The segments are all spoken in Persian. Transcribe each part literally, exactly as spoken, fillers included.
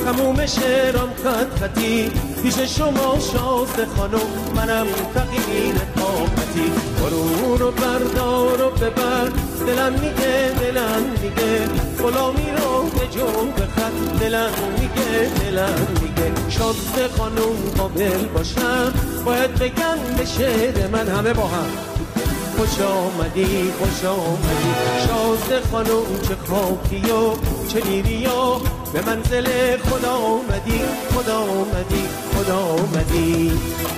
تموم شعرام خط خطی پیش شما شازده خانم، منم فقیر طاقتی. برو رو بردار و ببر، دلم میگه دلم میگه غلامی رو به جو بخط. دلم میگه دلم میگه شازده خانم قابل باشم، باید بگم به شعر من همه با هم. خوش آمدی خوش آمدی شازده خانم، چه خاکی و چه دیری و به منزل خدا آمدی، خدا آمدی خدا آمدی.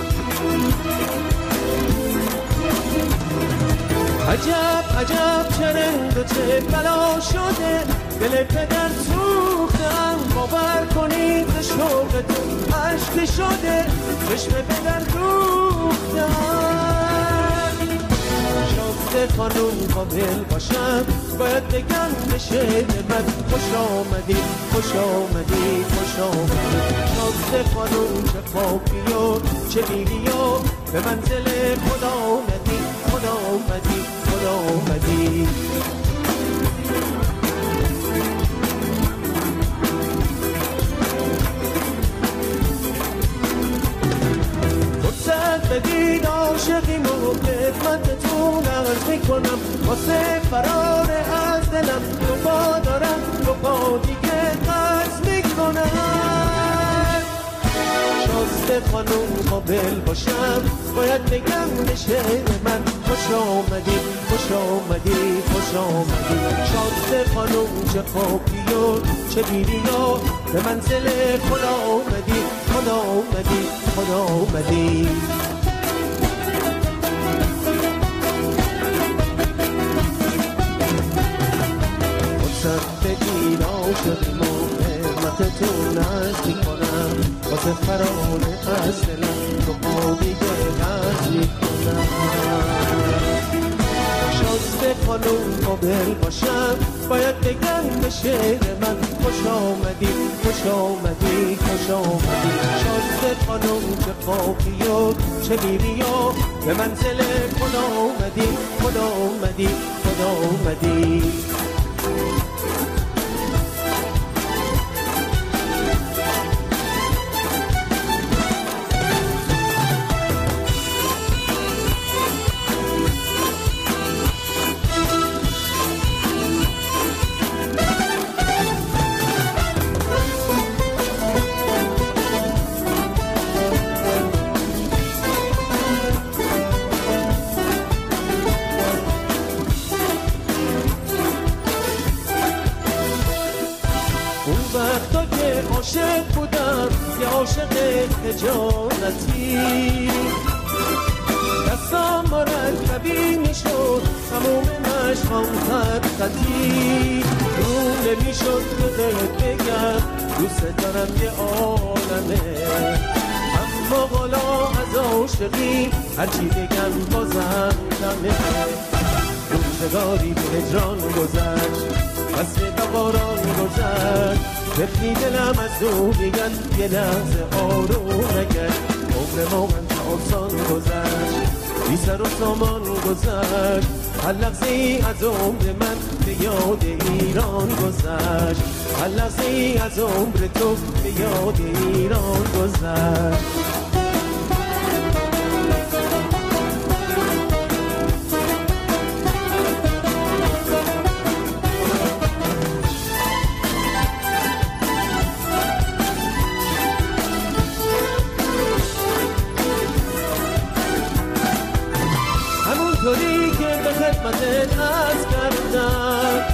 عجب عجب چه رنگ و چه بلا شده، دل پدر سوختم باور کنید به شوقتون عشق شده، چشم پدر دوختم. شازده خانم قابل باشم، باید بگم به شعر من. خوش آمدی خوش آمدی خوش آمدی شازده خانم، چه خاکی و چه بیری و به منزل خدا آمدی، خدا آمدی خدا آمدی. فرصت بدید عاشقیم و خدمتتون عرض میکنم، واسه فرار از دلم دو پا دارم، دو پا دیگه قصد میکنم. شازده خانم قابل باشم، باید بگم به شعر من. خوش آمدی خوش آمدی خوش آمدی شازده خانم، چه خاکی و چه بیری و به منزل خدا آمدی، خدا آمدی خدا آمدی. فرصت بگیر عاشقیم و خدمتتون عرض میکنم، واسه فرار از دلم تو پا دیگه قصد میکنم. شازده خانم قابل باشم، باید بگم به شعر من. خوش آمدی خوش آمدی خوش آمدی شازده خانم، چه خاکی و چه بیری و به منزل خدا آمدی، خدا آمدی خدا آمدی. وقتا که عاشق بودم یه عاشق خجالتی، دستم مرکبی میشد تموم مشقام خط خطی، روم نمیشد که بهت بگم دوست دارم یه عالمه، اما حالا از عاشقی هرچی بگم بازم کمه. روزگاری به هجران گذشت، فصل بهاران گذشت، رفتی دلم از او بگن یه لحظه آروم نگرد. عمر ما من آسان گذشت، بی سر و سامان گذشت، هر لحظه ای از عمر من به یاد ایران گذشت، هر لحظه ای از عمر تو به یاد ایران گذشت. همونطوری که به خدمتت عرض کردم،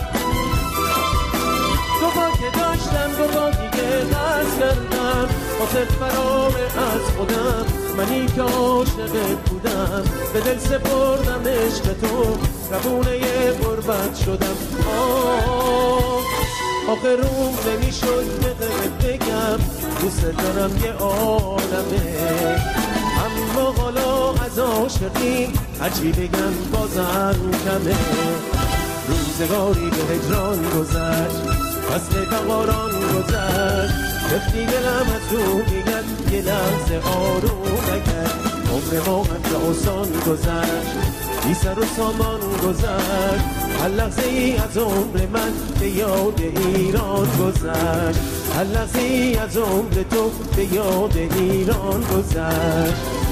تو با که داشتم دو با دیگه عرض کردم، واسه فرار از خودم منی که عاشقت بودم، به دل سپردم عشق تو ربونه غربت شدم. آه آخه روم نمیشد بهت بگم دوست دارم یه عالمه، اما حالا از عاشقی هرچی بگم بازم کمه. روزگاری به هجران گذشت، فصل بهاران گذشت، رفتی دلم از تو میگن یه لحظه آروم نکرد. عمر ما هم آسان گذشت، بی سر و سامان گذشت، هر لحظه ای از عمر من به یاد ایران گذشت هر لحظه ای از عمر تو به یاد ایران گذشت